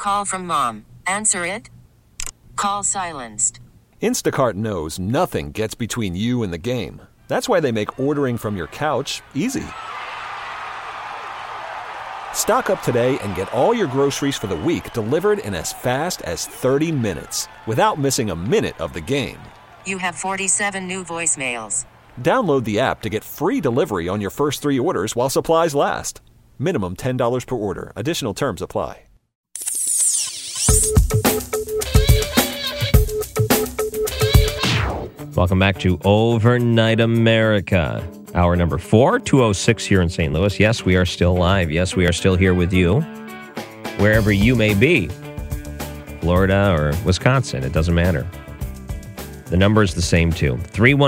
Call from mom. Answer it. Call silenced. Instacart knows nothing gets between you and the game. That's why they make ordering from your couch easy. Stock up today and get all your groceries for the week delivered in as fast as 30 minutes without missing a minute of the game. You have 47 new voicemails. Download the app to get free delivery on your first 3 orders while supplies last. Minimum $10 per order. Additional terms apply. Welcome back to Overnight America. Hour number 4, 2:06 here in St. Louis. Yes, we are still live. Yes, we are still here with you, wherever you may be. Florida or Wisconsin, it doesn't matter. The number is the same, too.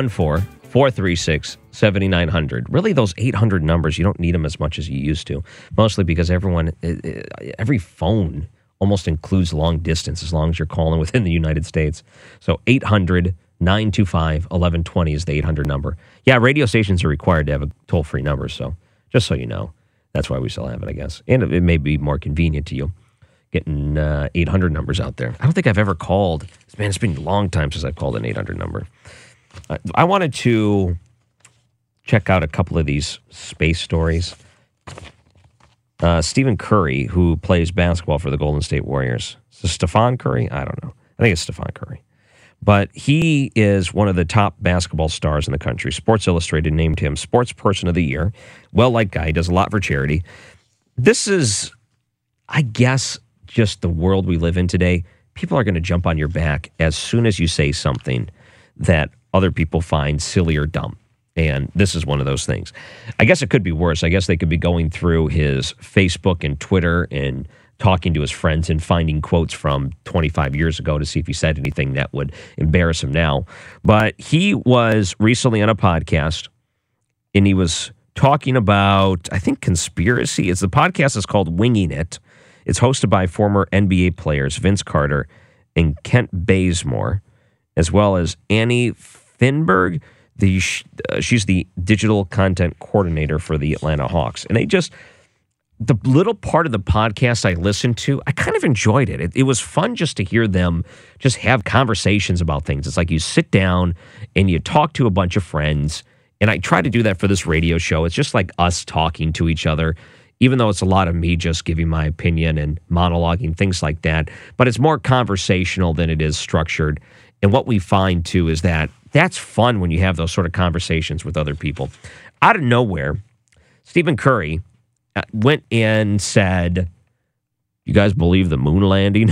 314-436-7900. Really, those 800 numbers, you don't need them as much as you used to. Mostly because every phone almost includes long distance as long as you're calling within the United States. So 800-925-1120 is the 800 number. Yeah, radio stations are required to have a toll-free number, so just so you know. That's why we still have it, I guess. And it may be more convenient to you getting 800 numbers out there. I don't think I've ever called. Man, it's been a long time since I've called an 800 number. I wanted to check out a couple of these space stories. Stephen Curry, who plays basketball for the Golden State Warriors. Is it Stephon Curry? I don't know. I think it's Stephon Curry. But he is one of the top basketball stars in the country. Sports Illustrated named him Sports Person of the Year. Well-liked guy. He does a lot for charity. This is, I guess, just the world we live in today. People are going to jump on your back as soon as you say something that other people find silly or dumb. And this is one of those things. I guess it could be worse. I guess they could be going through his Facebook and Twitter and talking to his friends and finding quotes from 25 years ago to see if he said anything that would embarrass him now. But he was recently on a podcast, and he was talking about, I think, conspiracy. The podcast is called Winging It. It's hosted by former NBA players Vince Carter and Kent Bazemore, as well as Annie Finberg. She's the digital content coordinator for the Atlanta Hawks. And the little part of the podcast I listened to, I kind of enjoyed it. It was fun just to hear them just have conversations about things. It's like you sit down and you talk to a bunch of friends. And I try to do that for this radio show. It's just like us talking to each other, even though it's a lot of me just giving my opinion and monologuing, things like that. But it's more conversational than it is structured. And what we find, too, is that that's fun when you have those sort of conversations with other people. Out of nowhere, Stephen Curry went and said, "You guys believe the moon landing?"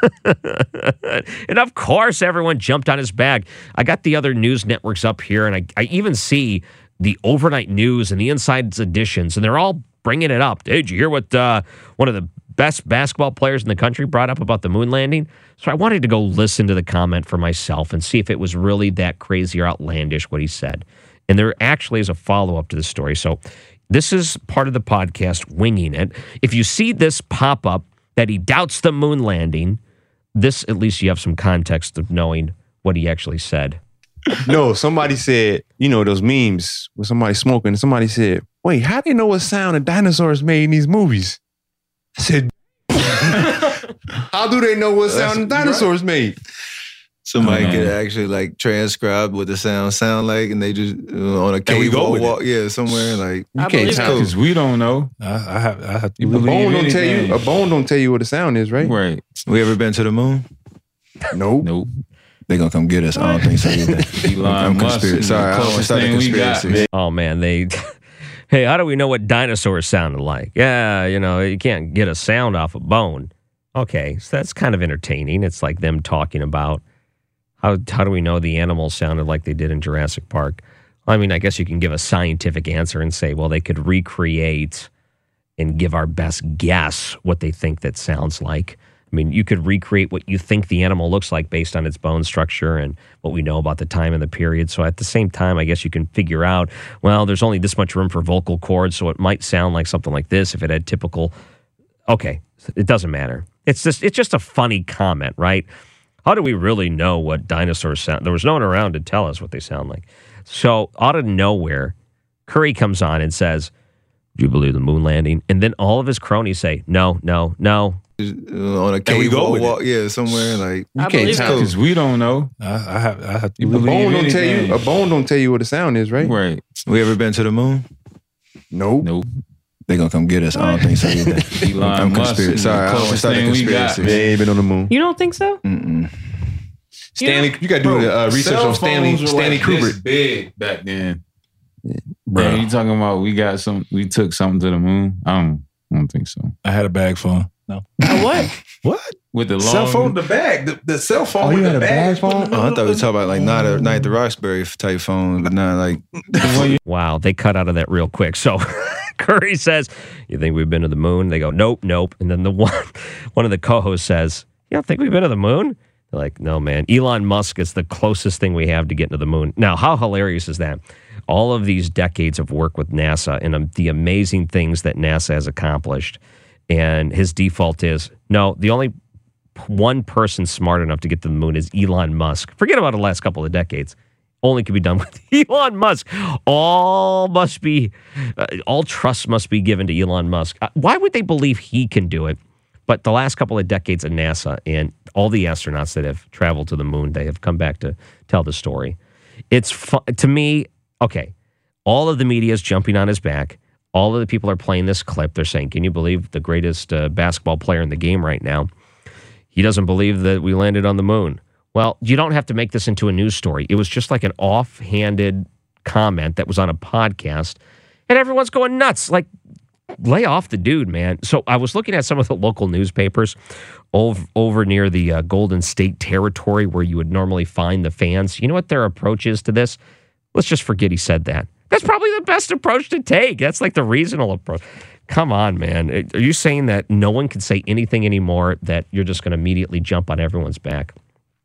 And of course, everyone jumped on his back. I got the other news networks up here, and I even see the overnight news and the Inside's editions, and they're all bringing it up. Hey, did you hear what one of the best basketball players in the country brought up about the moon landing? So I wanted to go listen to the comment for myself and see if it was really that crazy or outlandish what he said. And there actually is a follow-up to the story. So this is part of the podcast, Winging It. If you see this pop up that he doubts the moon landing, this, at least you have some context of knowing what he actually said. No, somebody said, those memes with somebody smoking. Somebody said, wait, how do you know what sound a dinosaurs made in these movies? I said, how do they know what sound dinosaurs made? Somebody could actually transcribe what the sound like, and they just on a cave or walk, somewhere like you can't tell because we don't know. I have to believe a bone don't tell you what the sound is, right? Right. We ever been to the moon? Nope. They gonna come get us. I don't think so either. I'm conspiracy. Sorry, I don't want to start a conspiracy. Oh man, hey, how do we know what dinosaurs sounded like? Yeah, you can't get a sound off a bone. Okay, so that's kind of entertaining. It's like them talking about how do we know the animals sounded like they did in Jurassic Park? I mean, I guess you can give a scientific answer and say, well, they could recreate and give our best guess what they think that sounds like. I mean, you could recreate what you think the animal looks like based on its bone structure and what we know about the time and the period. So at the same time, I guess you can figure out, well, there's only this much room for vocal cords, so it might sound like something like this if it had typical. Okay, it doesn't matter. It's just a funny comment, right? How do we really know what dinosaurs sound? There was no one around to tell us what they sound like. So out of nowhere, Curry comes on and says, "Do you believe the moon landing?" And then all of his cronies say, no, on a cave wall, yeah, somewhere like you can't tell because we don't know. I have to believe a bone don't anything. tell you. A bone don't tell you what the sound is, right? Right. We ever been to the moon? Nope. They gonna come get us. I don't think so either. Elon Musk is the Sorry, I don't closest start a thing we got. conspiracy. They ain't been on the moon. You don't think so? Stanley, you got to do the research on Stanley Kubrick. This big back then. Bro. Man, you talking about we took something to the moon? I don't think so. I had a bag phone. No. A what? What? With the long Cell phone, the bag. The cell phone with you had the a bag phone? Oh, I thought we were talking about like not the Roxbury type phone, but not like. Wow, they cut out of that real quick. So Curry says, "You think we've been to the moon?" They go, "Nope, nope." And then the one of the co-hosts says, "You don't think we've been to the moon?" They're like, "No, man. Elon Musk is the closest thing we have to getting to the moon." Now, how hilarious is that? All of these decades of work with NASA and the amazing things that NASA has accomplished, and his default is, no, the only one person smart enough to get to the moon is Elon Musk. Forget about the last couple of decades. Only can be done with Elon Musk. All trust must be given to Elon Musk. Why would they believe he can do it? But the last couple of decades of NASA and all the astronauts that have traveled to the moon, they have come back to tell the story. It's fun to me. Okay, all of the media is jumping on his back. All of the people are playing this clip. They're saying, "Can you believe the greatest basketball player in the game right now? He doesn't believe that we landed on the moon." Well, you don't have to make this into a news story. It was just like an offhanded comment that was on a podcast, and everyone's going nuts. Like, lay off the dude, man. So I was looking at some of the local newspapers over near the Golden State territory where you would normally find the fans. You know what their approach is to this? Let's just forget he said that. That's probably the best approach to take. That's like the reasonable approach. Come on, man. Are you saying that no one can say anything anymore, that you're just going to immediately jump on everyone's back?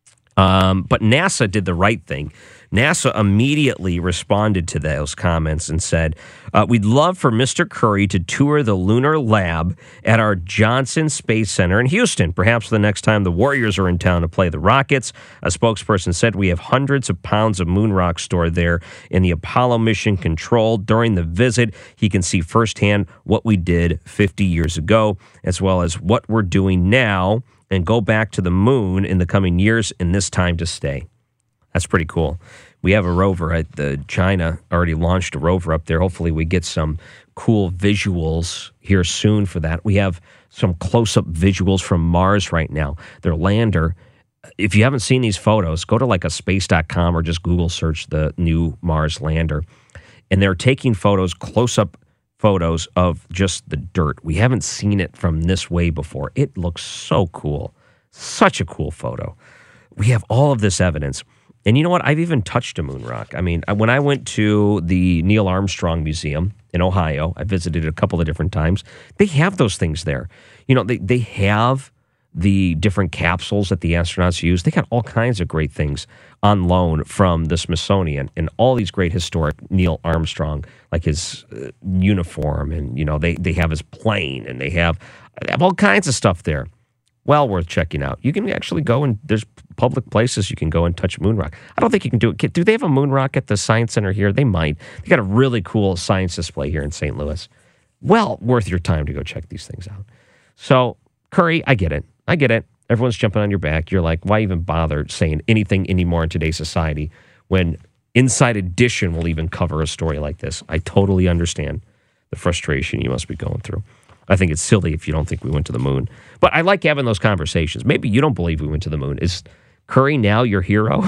But NASA did the right thing. NASA immediately responded to those comments and said, "We'd love for Mr. Curry to tour the lunar lab at our Johnson Space Center in Houston, perhaps the next time the Warriors are in town to play the Rockets." A spokesperson said, "We have hundreds of pounds of moon rock stored there in the Apollo mission control. During the visit, he can see firsthand what we did 50 years ago, as well as what we're doing now, and go back to the moon in the coming years, and this time to stay." That's pretty cool. We have a rover at China already launched a rover up there. Hopefully we get some cool visuals here soon for that. We have some close-up visuals from Mars right now. Their lander, if you haven't seen these photos, go to like a space.com or just Google search the new Mars lander. And they're taking photos, close-up photos of just the dirt. We haven't seen it from this way before. It looks so cool. Such a cool photo. We have all of this evidence. And you know what? I've even touched a moon rock. I mean, when I went to the Neil Armstrong Museum in Ohio, I visited it a couple of different times. They have those things there. You know, they have the different capsules that the astronauts use. They got all kinds of great things on loan from the Smithsonian and all these great historic Neil Armstrong, like his uniform, and, you know, they have his plane, and they have all kinds of stuff there. Well worth checking out. You can actually go, and there's public places you can go and touch moon rock. I don't think you can do it. Do they have a moon rock at the Science Center here? They might. They got a really cool science display here in St. Louis. Well worth your time to go check these things out. So, Curry, I get it. Everyone's jumping on your back. You're like, why even bother saying anything anymore in today's society when Inside Edition will even cover a story like this? I totally understand the frustration you must be going through. I think it's silly if you don't think we went to the moon. But I like having those conversations. Maybe you don't believe we went to the moon. Is Curry now your hero?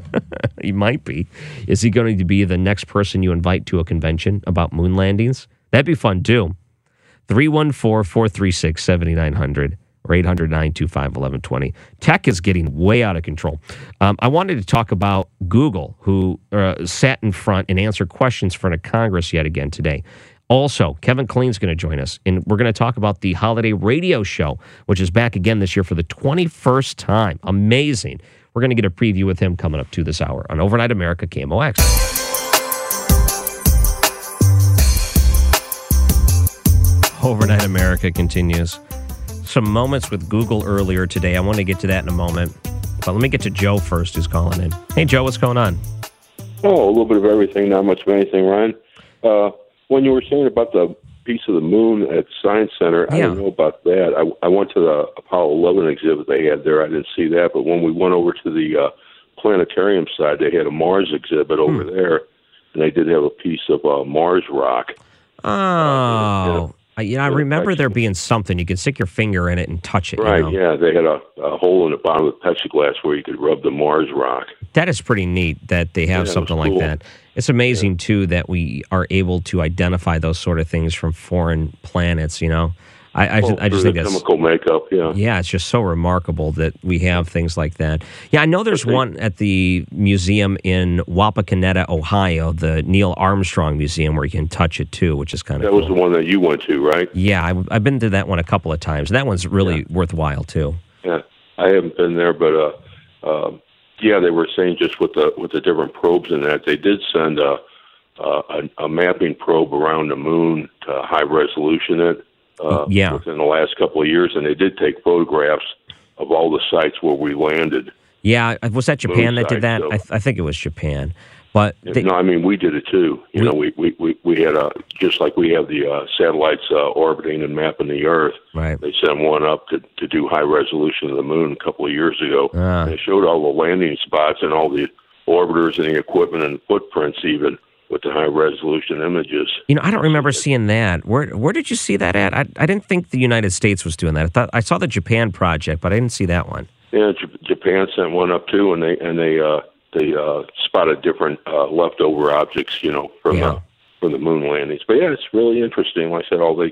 He might be. Is he going to be the next person you invite to a convention about moon landings? That'd be fun, too. 314-436-7900 or 800-925-1120. Tech is getting way out of control. I wanted to talk about Google, who sat in front and answered questions in front of Congress yet again today. Also, Kevin Killeen's going to join us, and we're going to talk about the holiday radio show, which is back again this year for the 21st time. Amazing. We're going to get a preview with him coming up to this hour on Overnight America KMOX. Overnight America continues. Some moments with Google earlier today. I want to get to that in a moment. But let me get to Joe first, who's calling in. Hey, Joe, what's going on? Oh, a little bit of everything, not much of anything, Ryan. When you were saying about the piece of the moon at the Science Center. I don't know about that. I went to the Apollo 11 exhibit they had there. I didn't see that. But when we went over to the planetarium side, they had a Mars exhibit over there, and they did have a piece of Mars rock. Oh. I remember there being something. You could stick your finger in it and touch it. Right, you know? yeah. They had a hole in the bottom of the plexiglass where you could rub the Mars rock. That is pretty neat that they have something like that. It's amazing, too, that we are able to identify those sort of things from foreign planets, you know? I just think that's chemical makeup, Yeah, it's just so remarkable that we have things like that. Yeah, I know there's one at the museum in Wapakoneta, Ohio, the Neil Armstrong Museum, where you can touch it too, which is kind of cool. That was the one that you went to, right? Yeah, I've been to that one a couple of times. That one's really worthwhile too. Yeah, I haven't been there, but they were saying just with the different probes in that, they did send a mapping probe around the moon to high resolution it. Within the last couple of years, and they did take photographs of all the sites where we landed. Yeah, was that Japan that did that? So. I think it was Japan, but no, I mean we did it too. You know, we had just like we have the satellites orbiting and mapping the Earth. Right. They sent one up to do high resolution of the moon a couple of years ago. And they showed all the landing spots and all the orbiters and the equipment and the footprints even. With the high-resolution images. You know, I don't remember seeing that. Where did you see that at? I didn't think the United States was doing that. I saw the Japan project, but I didn't see that one. Yeah, Japan sent one up too, and they spotted different leftover objects, you know, from the moon landings. But yeah, it's really interesting. Like I said, all they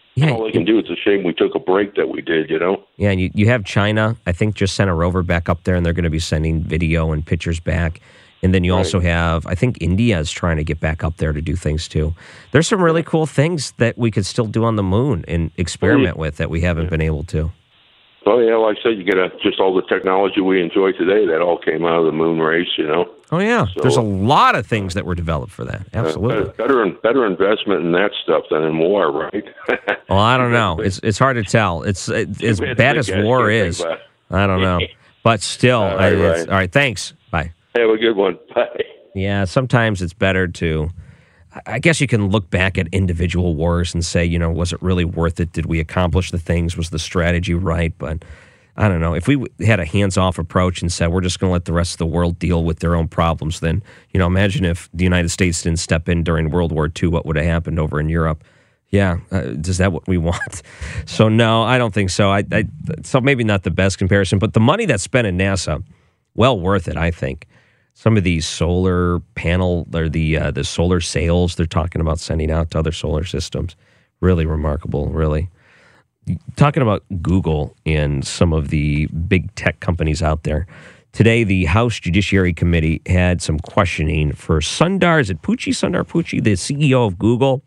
can do. It's a shame we took a break that we did, you know. Yeah, and you have China. I think just sent a rover back up there, and they're going to be sending video and pictures back. And then you also have, I think India is trying to get back up there to do things too. There's some really cool things that we could still do on the moon and experiment with that we haven't been able to. Oh, yeah, like I said, you get just all the technology we enjoy today, that all came out of the moon race, you know. Oh, yeah. So, there's a lot of things that were developed for that. Absolutely. Better investment in that stuff than in war, right? Well, I don't know. It's hard to tell. It's as bad as war is. I don't know. But still, all right, thanks. Bye. Have a good one. Bye. Yeah, sometimes it's better to, I guess you can look back at individual wars and say, you know, was it really worth it? Did we accomplish the things? Was the strategy right? But I don't know. If we had a hands-off approach and said we're just going to let the rest of the world deal with their own problems, then, you know, imagine if the United States didn't step in during World War II, what would have happened over in Europe? Yeah, is that what we want? So no, I don't think so. So maybe not the best comparison, but the money that's spent in NASA, well worth it, I think. Some of these solar panel or the solar sails they're talking about sending out to other solar systems, really remarkable, really. Talking about Google and some of the big tech companies out there. Today, the House Judiciary Committee had some questioning for Sundar Pichai, the CEO of Google.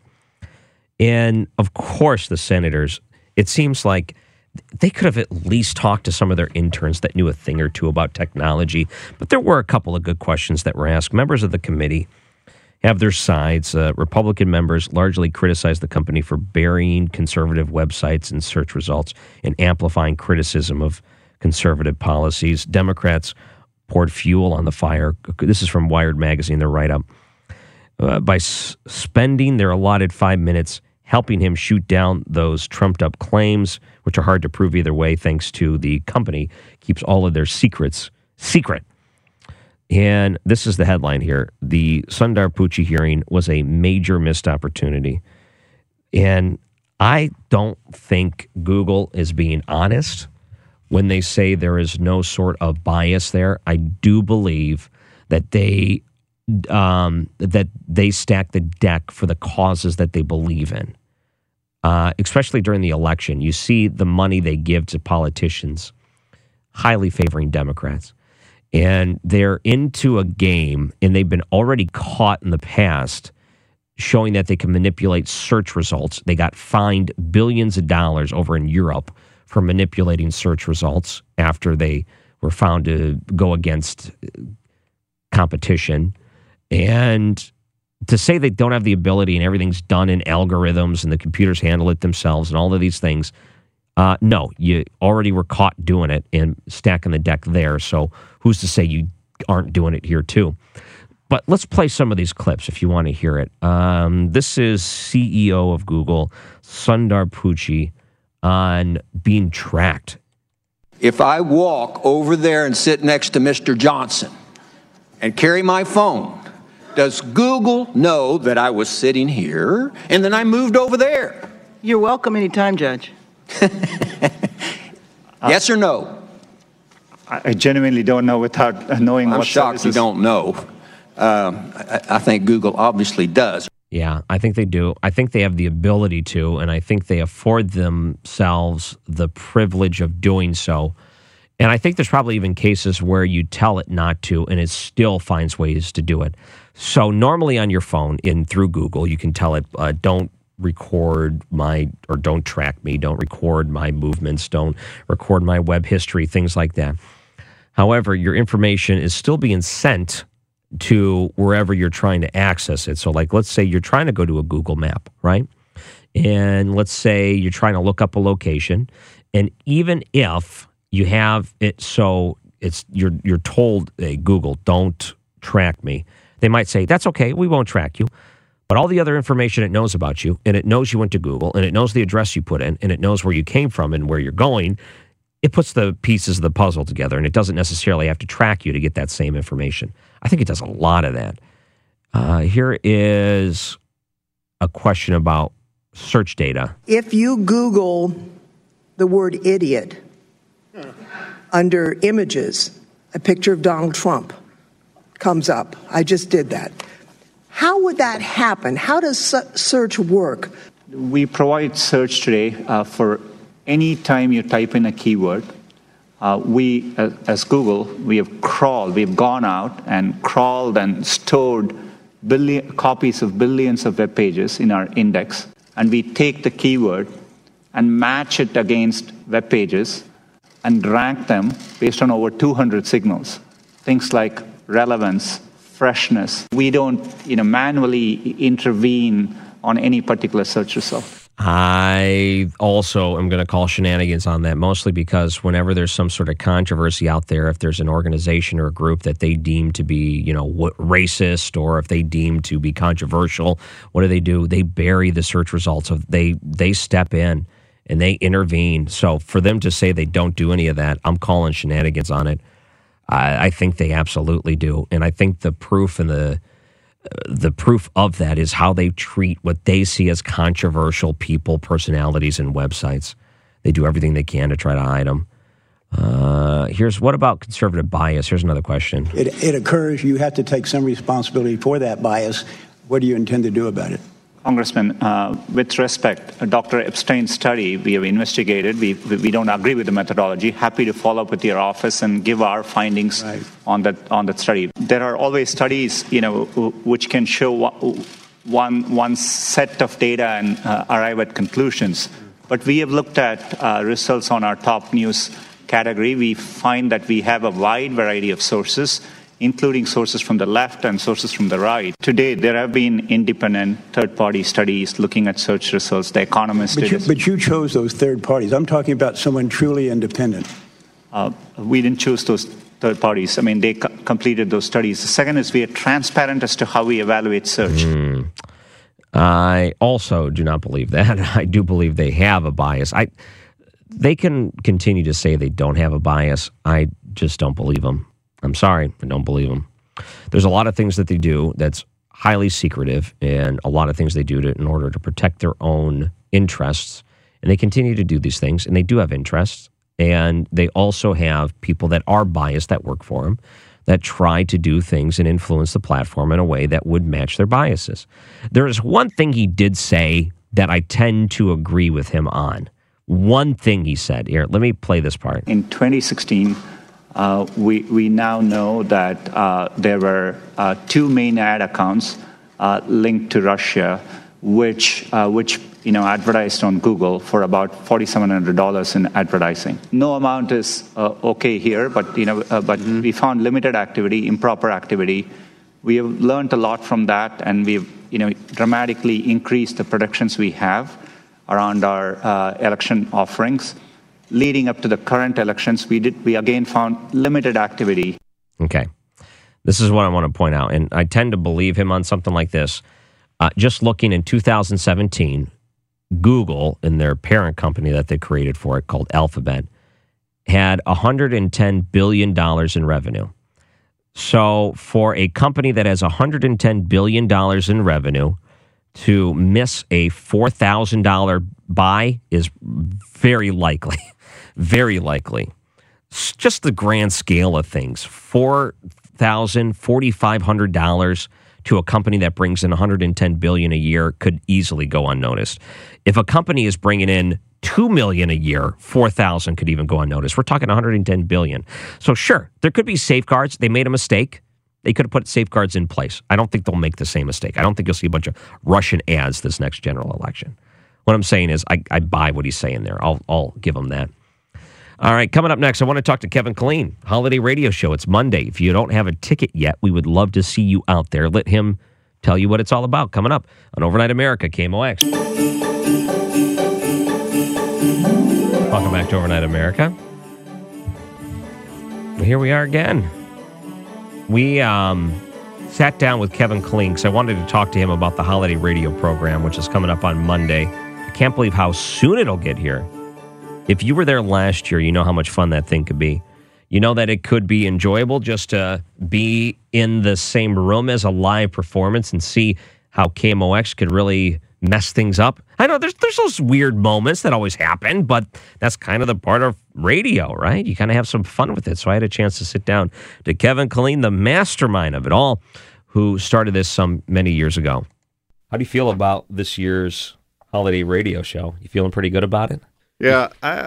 And, of course, the senators, it seems like they could have at least talked to some of their interns that knew a thing or two about technology. But there were a couple of good questions that were asked. Members of the committee have their sides. Republican members largely criticized the company for burying conservative websites and search results and amplifying criticism of conservative policies. Democrats poured fuel on the fire. This is from Wired Magazine, their write-up. By spending their allotted 5 minutes helping him shoot down those trumped-up claims, which are hard to prove either way, thanks to the company keeps all of their secrets secret. And this is the headline here. The Sundar Pichai hearing was a major missed opportunity. And I don't think Google is being honest when they say there is no sort of bias there. I do believe that they stack the deck for the causes that they believe in. Especially during the election, you see the money they give to politicians, highly favoring Democrats. And they're into a game, and they've been already caught in the past, showing that they can manipulate search results. They got fined billions of dollars over in Europe for manipulating search results after they were found to go against competition. And to say they don't have the ability and everything's done in algorithms and the computers handle it themselves and all of these things, no, you already were caught doing it and stacking the deck there. So who's to say you aren't doing it here too? But let's play some of these clips if you want to hear it. This is CEO of Google, Sundar Pichai, on being tracked. If I walk over there and sit next to Mr. Johnson and carry my phone, does Google know that I was sitting here and then I moved over there? You're welcome anytime, Judge. Yes or no? I genuinely don't know without knowing I'm what shocked services. you don't know. I think Google obviously does. Yeah, I think they do. I think they have the ability to, and I think they afford themselves the privilege of doing so. And I think there's probably even cases where you tell it not to, and it still finds ways to do it. So normally on your phone, through Google, you can tell it, don't record or don't track me, don't record my movements, don't record my web history, things like that. However, your information is still being sent to wherever you're trying to access it. So like, let's say you're trying to go to a Google map, right? And let's say you're trying to look up a location. And even if you have it, so you're told, hey, Google, don't track me. They might say, that's okay, we won't track you. But all the other information it knows about you, and it knows you went to Google, and it knows the address you put in, and it knows where you came from and where you're going, it puts the pieces of the puzzle together, and it doesn't necessarily have to track you to get that same information. I think it does a lot of that. Here is a question about search data. If you Google the word idiot under images, a picture of Donald Trump comes up. I just did that. How would that happen? How does search work? We provide search today for any time you type in a keyword. We, as Google, we've gone out and crawled and stored copies of billions of web pages in our index, and we take the keyword and match it against web pages and rank them based on over 200 signals. Things like relevance, freshness. We don't, manually intervene on any particular search result. I also am going to call shenanigans on that, mostly because whenever there's some sort of controversy out there, if there's an organization or a group that they deem to be, racist, or if they deem to be controversial, what do? They bury the search results. They step in and they intervene. So for them to say they don't do any of that, I'm calling shenanigans on it. I think they absolutely do. And I think the proof and the proof of that is how they treat what they see as controversial people, personalities, and websites. They do everything they can to try to hide them. What about conservative bias? Here's another question. It occurs. You have to take some responsibility for that bias. What do you intend to do about it? Congressman, with respect, Dr. Epstein's study, we have investigated. We don't agree with the methodology. Happy to follow up with your office and give our findings on that study. There are always studies, which can show one set of data and arrive at conclusions. But we have looked at results on our top news category. We find that we have a wide variety of sources, including sources from the left and sources from the right. Today, there have been independent third-party studies looking at search results. The Economist did. But you chose those third parties. I'm talking about someone truly independent. We didn't choose those third parties. I mean, they completed those studies. The second is we are transparent as to how we evaluate search. I also do not believe that. I do believe they have a bias. They can continue to say they don't have a bias. I just don't believe them. I'm sorry, I don't believe them. There's a lot of things that they do that's highly secretive, and a lot of things they do in order to protect their own interests. And they continue to do these things, and they do have interests. And they also have people that are biased that work for them, that try to do things and influence the platform in a way that would match their biases. There is one thing he did say that I tend to agree with him on. One thing he said. Here, let me play this part. In 2016, we now know that there were two main ad accounts linked to Russia, which advertised on Google for about $4,700 in advertising. No amount is okay here, but we found limited activity, improper activity. We have learned a lot from that, and we've dramatically increased the protections we have around our election offerings. Leading up to the current elections, we again found limited activity. Okay. This is what I want to point out, and I tend to believe him on something like this. Just looking in 2017, Google, in their parent company that they created for it called Alphabet, had $110 billion in revenue. So for a company that has $110 billion in revenue to miss a $4,000 buy is very likely. Very likely. Just the grand scale of things. $4,000, $4,500 to a company that brings in $110 billion a year could easily go unnoticed. If a company is bringing in $2 million a year, $4,000 could even go unnoticed. We're talking $110 billion. So sure, there could be safeguards. They made a mistake. They could have put safeguards in place. I don't think they'll make the same mistake. I don't think you'll see a bunch of Russian ads this next general election. What I'm saying is I buy what he's saying there. I'll give him that. All right, coming up next, I want to talk to Kevin Killeen, Holiday Radio Show. It's Monday. If you don't have a ticket yet, we would love to see you out there. Let him tell you what it's all about. Coming up on Overnight America, KMOX. Welcome back to Overnight America. Here we are again. We sat down with Kevin Killeen because I wanted to talk to him about the holiday radio program, which is coming up on Monday. I can't believe how soon it'll get here. If you were there last year, you know how much fun that thing could be. You know that it could be enjoyable just to be in the same room as a live performance and see how KMOX could really mess things up. I know there's those weird moments that always happen, but that's kind of the part of radio, right? You kind of have some fun with it. So I had a chance to sit down to Kevin Killeen, the mastermind of it all, who started this many years ago. How do you feel about this year's holiday radio show? You feeling pretty good about it? Yeah,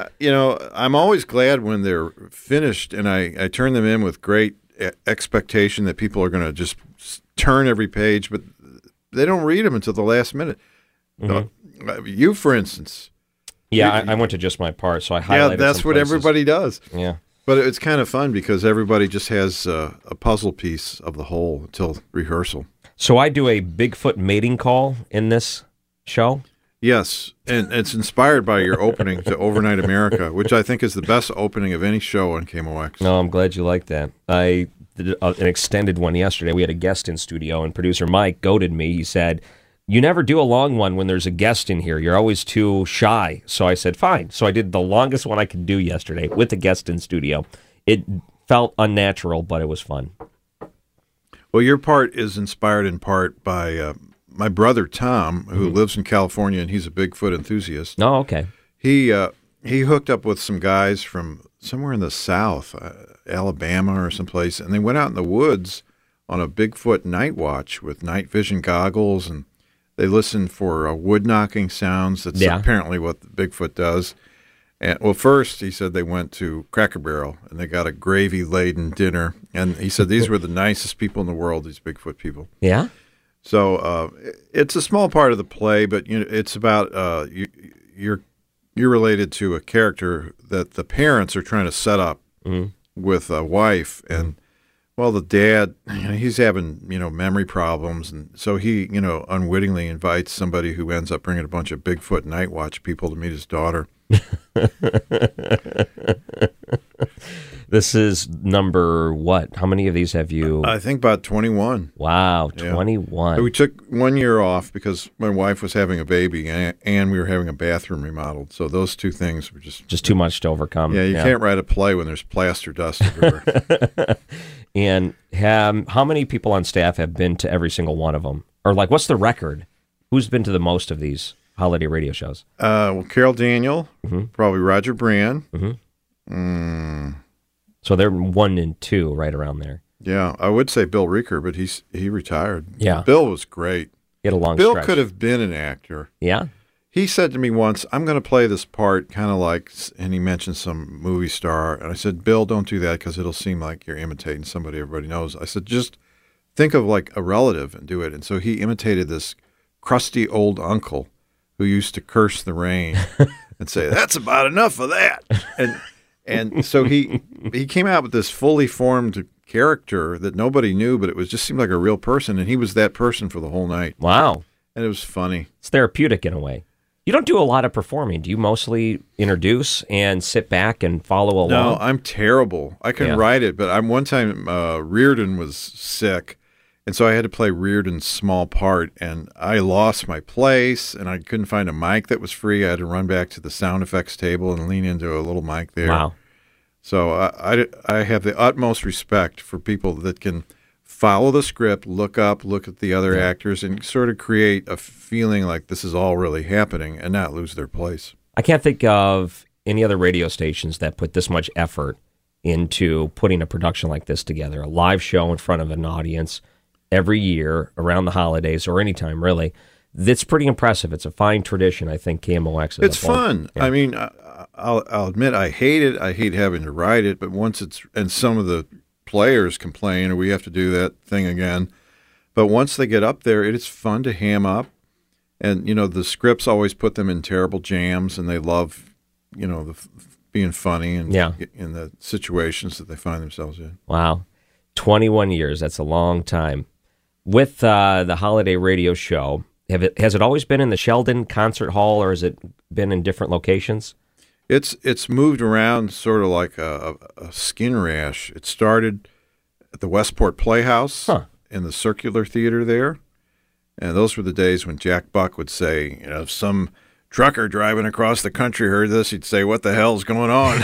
I'm always glad when they're finished, and I turn them in with great expectation that people are going to just turn every page, but they don't read them until the last minute. Mm-hmm. You, for instance. Yeah, I went to just my part, so I highlighted. Yeah, that's what everybody does. Yeah, but it's kind of fun because everybody just has a puzzle piece of the whole until rehearsal. So I do a Bigfoot mating call in this show. Yes, and it's inspired by your opening to Overnight America, which I think is the best opening of any show on KMOX. No, I'm glad you like that. I did an extended one yesterday. We had a guest in studio, and producer Mike goaded me. He said, "You never do a long one when there's a guest in here. You're always too shy." So I said, fine. So I did the longest one I could do yesterday with a guest in studio. It felt unnatural, but it was fun. Well, your part is inspired in part by my brother Tom, who lives in California, and he's a Bigfoot enthusiast. Oh, okay. He hooked up with some guys from somewhere in the South, Alabama or someplace, and they went out in the woods on a Bigfoot night watch with night vision goggles, and they listened for wood knocking sounds. That's apparently what Bigfoot does. And well, first he said they went to Cracker Barrel and they got a gravy-laden dinner, and he said these were the nicest people in the world. These Bigfoot people. Yeah. So it's a small part of the play, but it's about you're related to a character that the parents are trying to set up with a wife, and well, the dad, he's having memory problems, and so he unwittingly invites somebody who ends up bringing a bunch of Bigfoot night watch people to meet his daughter. This is number what? How many of these have you? I think about 21. Wow, 21. Yeah. We took 1 year off because my wife was having a baby and we were having a bathroom remodeled. So those two things were just too much to overcome. Yeah, you can't write a play when there's plaster dust everywhere. And how many people on staff have been to every single one of them? Or what's the record? Who's been to the most of these holiday radio shows? Well, Carol Daniel, probably Roger Brand. So they're 1 and 2, right around there. Yeah, I would say Bill Reeker, but he retired. Yeah, Bill was great. He had a long Bill stretch. could have been an actor. Yeah. He said to me once, "I'm going to play this part kind of like," and he mentioned some movie star, and I said, "Bill, don't do that because it'll seem like you're imitating somebody everybody knows." I said, "Just think of like a relative and do it." And so he imitated this crusty old uncle who used to curse the rain and say, "That's about enough of that." And so he came out with this fully formed character that nobody knew, but it just seemed like a real person, and he was that person for the whole night. Wow. And it was funny. It's therapeutic in a way. You don't do a lot of performing. Do you mostly introduce and sit back and follow along? No, I'm terrible. I can write it, but one time Reardon was sick, and so I had to play Reardon's small part, and I lost my place, and I couldn't find a mic that was free. I had to run back to the sound effects table and lean into a little mic there. Wow. So I have the utmost respect for people that can follow the script, look at the other actors, and sort of create a feeling like this is all really happening and not lose their place. I can't think of any other radio stations that put this much effort into putting a production like this together, a live show in front of an audience every year around the holidays or anytime, really. It's pretty impressive. It's a fine tradition, I think, KMOX is. It's fun. Yeah. I mean, I'll admit I hate it. I hate having to write it, but once and some of the players complain, or we have to do that thing again. But once they get up there, it is fun to ham up. And, the scripts always put them in terrible jams, and they love, being funny and in the situations that they find themselves in. Wow. 21 years. That's a long time. With the holiday radio show, has it always been in the Sheldon Concert Hall, or has it been in different locations? It's moved around sort of like a skin rash. It started at the Westport Playhouse in the Circular Theater there. And those were the days when Jack Buck would say, if some trucker driving across the country heard this, he'd say, "What the hell's going on?"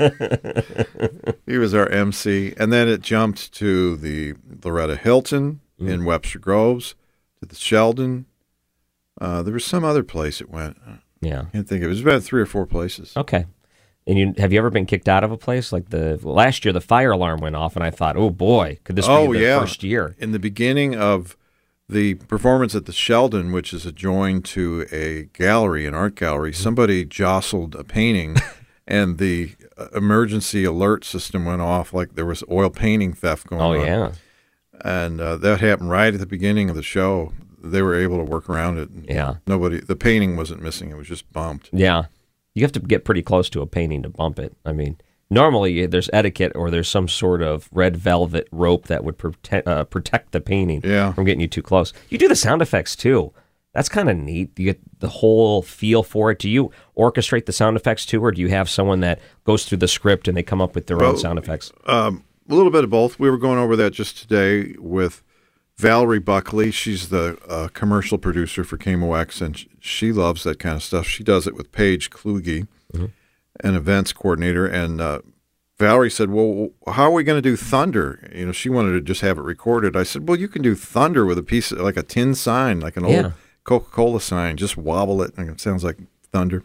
He was our MC. And then it jumped to the Loretta Hilton in Webster Groves, to the Sheldon. There was some other place it went. Yeah. I can't think of it. It was about 3 or 4 places. Okay. And have you ever been kicked out of a place? Like last year, the fire alarm went off, and I thought, oh, boy, could this be the first year? In the beginning of the performance at the Sheldon, which is adjoined to a gallery, an art gallery, somebody jostled a painting, and the emergency alert system went off like there was oil painting theft going on. Oh, yeah. And that happened right at the beginning of the show. They were able to work around it. Yeah. The painting wasn't missing. It was just bumped. Yeah. You have to get pretty close to a painting to bump it. I mean, normally there's etiquette or there's some sort of red velvet rope that would protect the painting from getting you too close. You do the sound effects too. That's kind of neat. You get the whole feel for it. Do you orchestrate the sound effects too, or do you have someone that goes through the script and they come up with their own sound effects? A little bit of both. We were going over that just today with Valerie Buckley. She's the commercial producer for KMOX, and she loves that kind of stuff. She does it with Paige Kluge, an events coordinator. And Valerie said, well, how are we going to do thunder? She wanted to just have it recorded. I said, well, you can do thunder with a piece of, like a tin sign, like an old Coca-Cola sign. Just wobble it, and it sounds like thunder.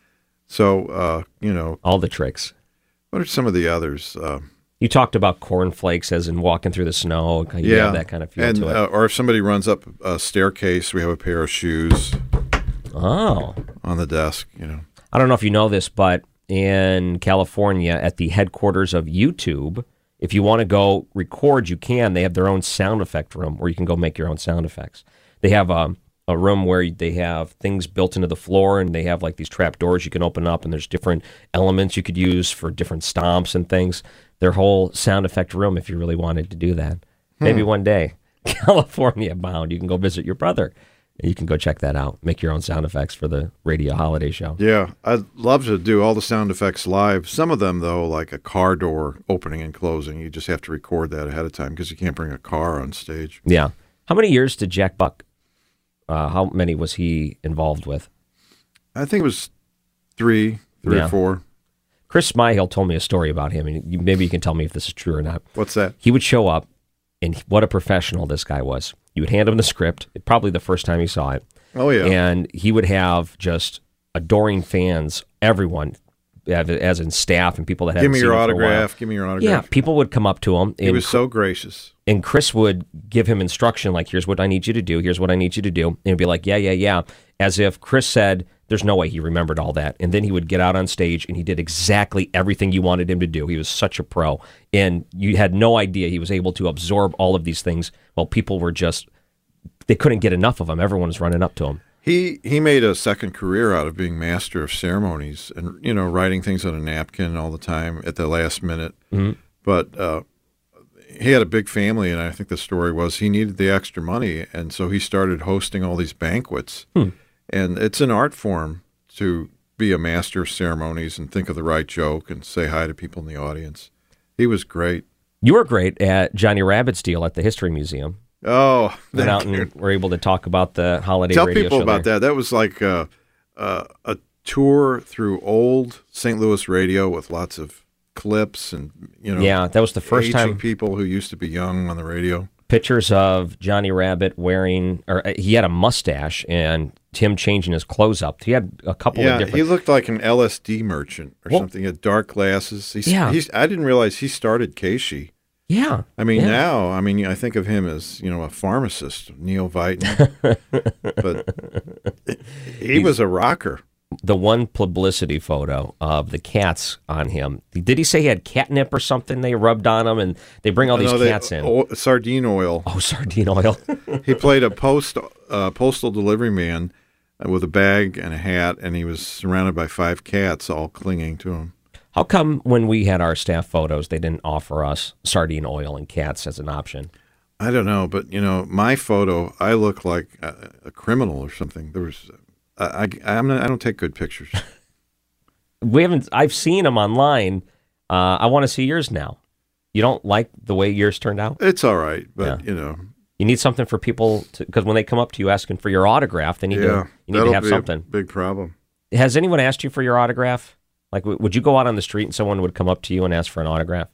So, all the tricks. What are some of the others? You talked about cornflakes as in walking through the snow. You have that kind of feel to it. Or if somebody runs up a staircase, we have a pair of shoes on the desk. I don't know if you know this, but in California, at the headquarters of YouTube, if you want to go record, you can. They have their own sound effect room where you can go make your own sound effects. They have a room where they have things built into the floor, and they have like these trap doors you can open up, and there's different elements you could use for different stomps and things. Their whole sound effect room, if you really wanted to do that. Maybe one day, California bound, you can go visit your brother. You can go check that out. Make your own sound effects for the radio holiday show. Yeah, I'd love to do all the sound effects live. Some of them, though, like a car door opening and closing, you just have to record that ahead of time because you can't bring a car on stage. Yeah. How many years did Jack Buck, how many was he involved with? I think it was three or 4. Chris Smyhill told me a story about him, and maybe you can tell me if this is true or not. What's that? He would show up, and what a professional this guy was. You would hand him the script, probably the first time he saw it. Oh, yeah. And he would have just adoring fans, everyone, as in staff and people that hadn't seen him for a while. Give me your autograph. Yeah, people would come up to him. He was so gracious. And Chris would give him instruction, like, here's what I need you to do, here's what I need you to do. And he'd be like, yeah, as if Chris said, there's no way he remembered all that. And then he would get out on stage, and he did exactly everything you wanted him to do. He was such a pro. And you had no idea he was able to absorb all of these things while people were just, they couldn't get enough of him. Everyone was running up to him. He made a second career out of being master of ceremonies and, writing things on a napkin all the time at the last minute. Mm-hmm. But he had a big family, and I think the story was he needed the extra money, and so he started hosting all these banquets. And it's an art form to be a master of ceremonies and think of the right joke and say hi to people in the audience. He was great. You were great at Johnny Rabbit's deal at the History Museum. Oh, went out and were able to talk about the holiday Tell radio people show about there. that. That was like a tour through old St. Louis radio with lots of clips and, Yeah, that was the first aging time people who used to be young on the radio. Pictures of Johnny Rabbit he had a mustache and him changing his clothes up. He had a couple of different... he looked like an LSD merchant or something. He had dark glasses. I didn't realize he started Keishi. Yeah. I mean, now, I think of him as, a pharmacist, Neil Vitan. But he was a rocker. The one publicity photo of the cats on him. Did he say he had catnip or something they rubbed on him and they bring all these cats in? Sardine oil. Oh, sardine oil. He played a postal delivery man with a bag and a hat, and he was surrounded by 5 cats all clinging to him. How come when we had our staff photos, they didn't offer us sardine oil and cats as an option? I don't know, but, my photo, I look like a criminal or something. There was... I don't take good pictures. I've seen them online. I want to see yours now. You don't like the way yours turned out? It's all right, but You need something for people because when they come up to you asking for your autograph, they need to have something. Big problem. Has anyone asked you for your autograph? Like, would you go out on the street and someone would come up to you and ask for an autograph?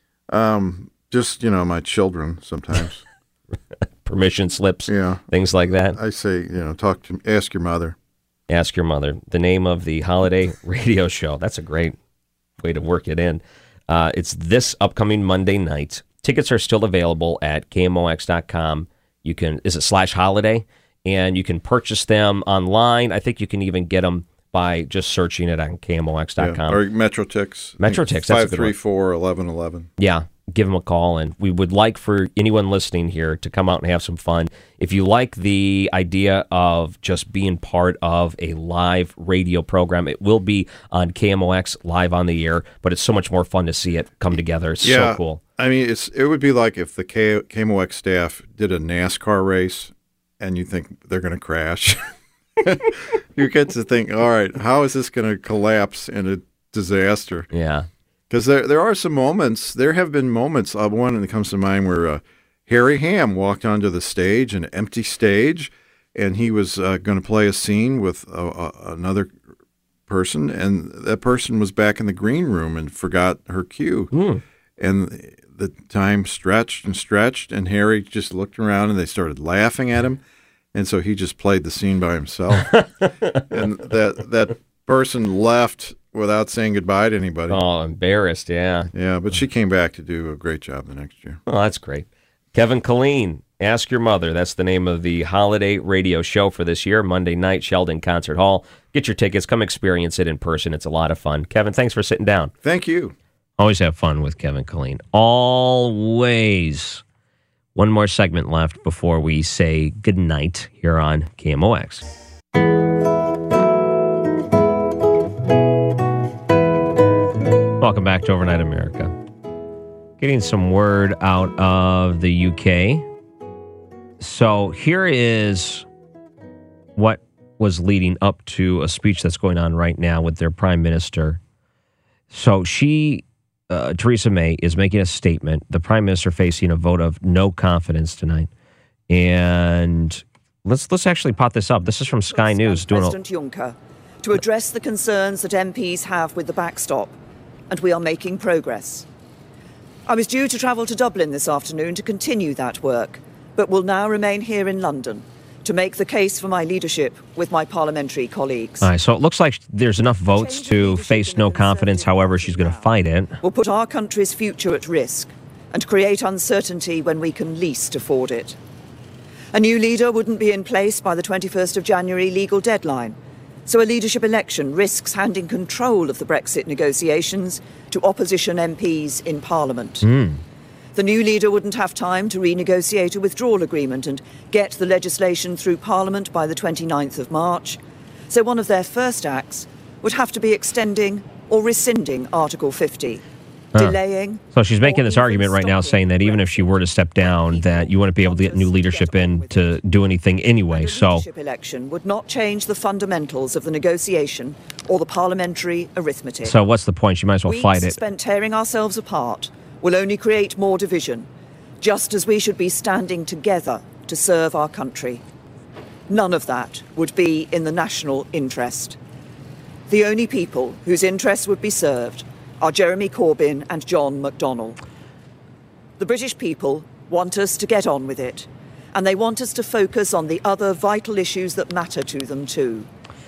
Just my children sometimes. Permission slips, things like that. I say, ask your mother. Ask your mother. The name of the holiday radio show. That's a great way to work it in. It's this upcoming Monday night. Tickets are still available at KMOX.com. Is it /holiday? And you can purchase them online. I think you can even get them by just searching it on KMOX.com. Or Metrotix. Metrotix, that's a good one. 534-1111. Yeah. Give them a call, and we would like for anyone listening here to come out and have some fun. If you like the idea of just being part of a live radio program, it will be on KMOX live on the air, but it's so much more fun to see it come together. It's so cool. I mean, it would be like if the KMOX staff did a NASCAR race, and you think they're going to crash. You get to think, all right, how is this going to collapse in a disaster? Yeah. Because there are some moments, there have been moments, one that comes to mind where Harry Ham walked onto the stage, an empty stage, and he was going to play a scene with another person, and that person was back in the green room and forgot her cue. And the time stretched and stretched, and Harry just looked around and they started laughing at him, and so he just played the scene by himself. And that person left without saying goodbye to anybody. Oh, embarrassed, yeah. Yeah, but she came back to do a great job the next year. Oh, that's great. Kevin Killeen, Ask Your Mother. That's the name of the holiday radio show for this year, Monday night, Sheldon Concert Hall. Get your tickets. Come experience it in person. It's a lot of fun. Kevin, thanks for sitting down. Thank you. Always have fun with Kevin Killeen. Always. One more segment left before we say goodnight here on KMOX. Welcome back to Overnight America. Getting some word out of the UK. So here is what was leading up to a speech that's going on right now with their prime minister. So Theresa May, is making a statement. The prime minister facing a vote of no confidence tonight. And let's actually pot this up. This is from Sky News. President Juncker to address the concerns that MPs have with the backstop. And we are making progress. I was due to travel to Dublin this afternoon to continue that work, but will now remain here in London to make the case for my leadership with my parliamentary colleagues. All right, so it looks like there's enough votes to face no confidence. However, she's going to fight it. Will put our country's future at risk and create uncertainty when we can least afford it. A new leader wouldn't be in place by the 21st of January legal deadline. So a leadership election risks handing control of the Brexit negotiations to opposition MPs in Parliament. The new leader wouldn't have time to renegotiate a withdrawal agreement and get the legislation through Parliament by the 29th of March. So one of their first acts would have to be extending or rescinding Article 50. delaying. So she's making this argument right now saying that even if she were to step down, that you wouldn't be able to get new leadership in to do anything anyway. So leadership election would not change the fundamentals of the negotiation or the parliamentary arithmetic. So what's the point? She might as well fight it. Spent tearing ourselves apart will only create more division, just as we should be standing together to serve our country. None of that would be in the national interest. The only people whose interests would be served are Jeremy Corbyn and John McDonnell. The British people want us to get on with it, and they want us to focus on the other vital issues that matter to them too.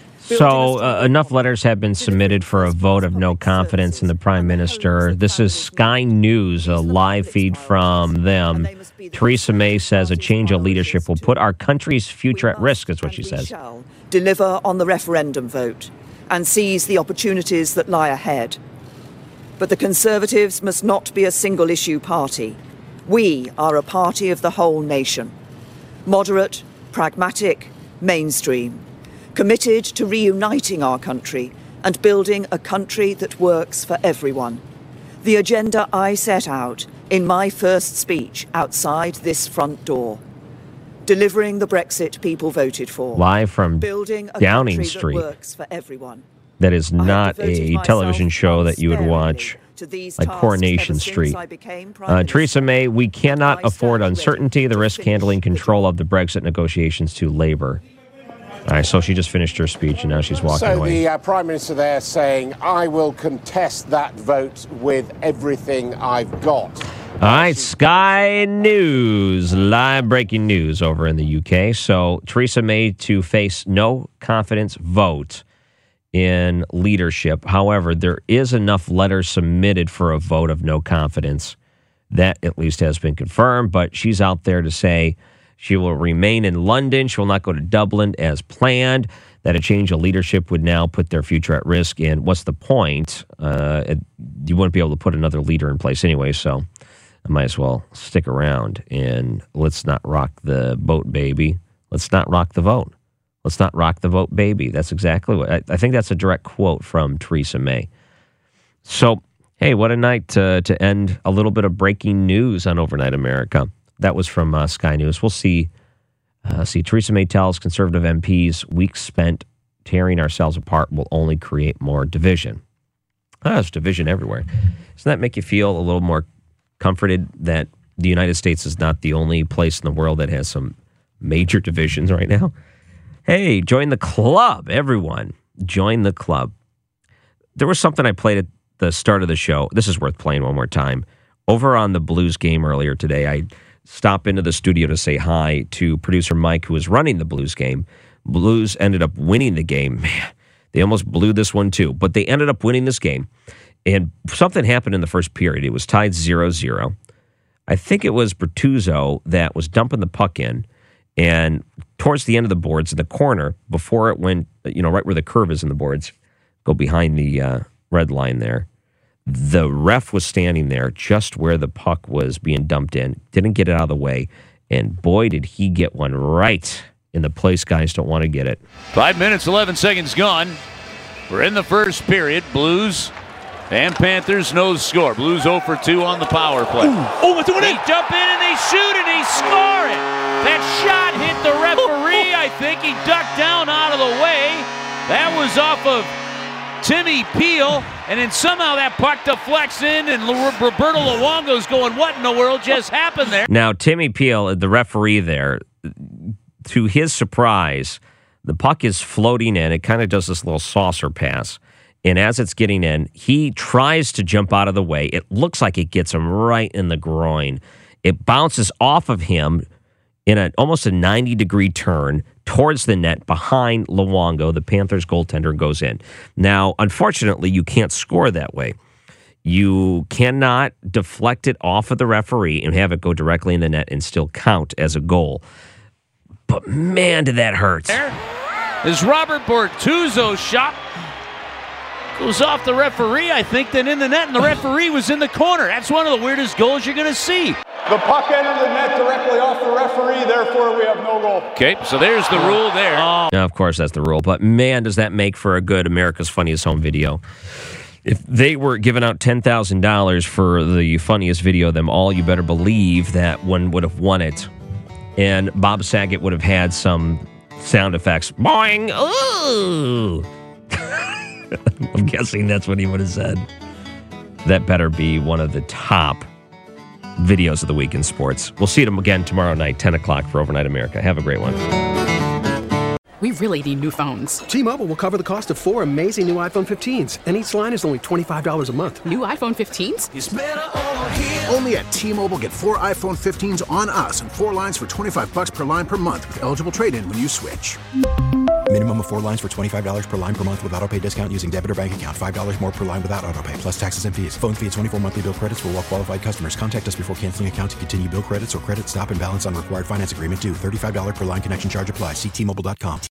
So enough letters have been submitted for a vote of no confidence in the Prime Minister. This is Sky News, a live feed from them. Theresa May says a change of leadership will put our country's future at risk, is what she says. Shall deliver on the referendum vote and seize the opportunities that lie ahead. But the Conservatives must not be a single-issue party. We are a party of the whole nation. Moderate, pragmatic, mainstream. Committed to reuniting our country and building a country that works for everyone. The agenda I set out in my first speech outside this front door. Delivering the Brexit people voted for. Live from Building a Downing country Street. That works for everyone. That is not a television show that you would watch like Coronation Street. Theresa May, we cannot afford uncertainty, the risk handling control of the Brexit negotiations to Labour. All right, so she just finished her speech and now she's walking away. So the Prime Minister there saying, I will contest that vote with everything I've got. All right, Sky News, live breaking news over in the UK. So Theresa May to face no confidence vote in leadership. However, there is enough letters submitted for a vote of no confidence. That at least has been confirmed, but she's out there to say she will remain in London. She will not go to Dublin as planned, that a change of leadership would now put their future at risk. And what's the point? You wouldn't be able to put another leader in place anyway, so I might as well stick around. And let's not rock the boat, baby. Let's not rock the vote. Let's not rock the vote, baby. That's exactly what I think. That's a direct quote from Theresa May. So, hey, what a night to end a little bit of breaking news on Overnight America. That was from Sky News. We'll see. Theresa May tells Conservative MPs weeks spent tearing ourselves apart will only create more division. There's division everywhere. Doesn't that make you feel a little more comforted that the United States is not the only place in the world that has some major divisions right now? Hey, join the club, everyone. Join the club. There was something I played at the start of the show. This is worth playing one more time. Over on the Blues game earlier today, I stopped into the studio to say hi to producer Mike, who was running the Blues game. Blues ended up winning the game. Man, they almost blew this one too, but they ended up winning this game. And something happened in the first period. It was tied 0-0. I think it was Bertuzzo that was dumping the puck in. And towards the end of the boards, in the corner, before it went, right where the curve is in the boards, go behind the red line there, the ref was standing there just where the puck was being dumped in, didn't get it out of the way, and boy, did he get one right in the place guys don't want to get it. 5 minutes, 11 seconds gone. We're in the first period. Blues and Panthers no score. Blues 0 for 2 on the power play. What's doing it? They jump in and they shoot and they score it. That shot hit the referee. I think he ducked down out of the way. That was off of Timmy Peel, and then somehow that puck deflects in, and Roberto Luongo's going, what in the world just happened there? Now, Timmy Peel, the referee there, to his surprise, the puck is floating in. It kind of does this little saucer pass. And as it's getting in, he tries to jump out of the way. It looks like it gets him right in the groin. It bounces off of him in almost a 90-degree turn towards the net behind Luongo, the Panthers goaltender, goes in. Now, unfortunately, you can't score that way. You cannot deflect it off of the referee and have it go directly in the net and still count as a goal. But man, did that hurt. There is Robert Bortuzzo's shot. Goes off the referee, I think, then in the net, and the referee was in the corner. That's one of the weirdest goals you're going to see. The puck entered the net directly off the referee, therefore we have no goal. Okay, so there's the rule there. Now, of course, that's the rule, but man, does that make for a good America's Funniest Home Video. If they were giving out $10,000 for the funniest video of them all, you better believe that one would have won it. And Bob Saget would have had some sound effects. Boing! Ooh! I'm guessing that's what he would have said. That better be one of the top videos of the week in sports. We'll see them again tomorrow night, 10 o'clock for Overnight America. Have a great one. We really need new phones. T-Mobile will cover the cost of 4 amazing new iPhone 15s, and each line is only $25 a month. New iPhone 15s? It's better over here. Only at T-Mobile, get 4 iPhone 15s on us and 4 lines for $25 per line per month with eligible trade-in when you switch. Minimum of 4 lines for $25 per line per month with autopay discount using debit or bank account. $5 more per line without autopay, plus taxes and fees. Phone fee at 24 monthly bill credits for well-qualified customers. Contact us before canceling account to continue bill credits or credit stop and balance on required finance agreement due. $35 per line connection charge applies. See T-Mobile.com.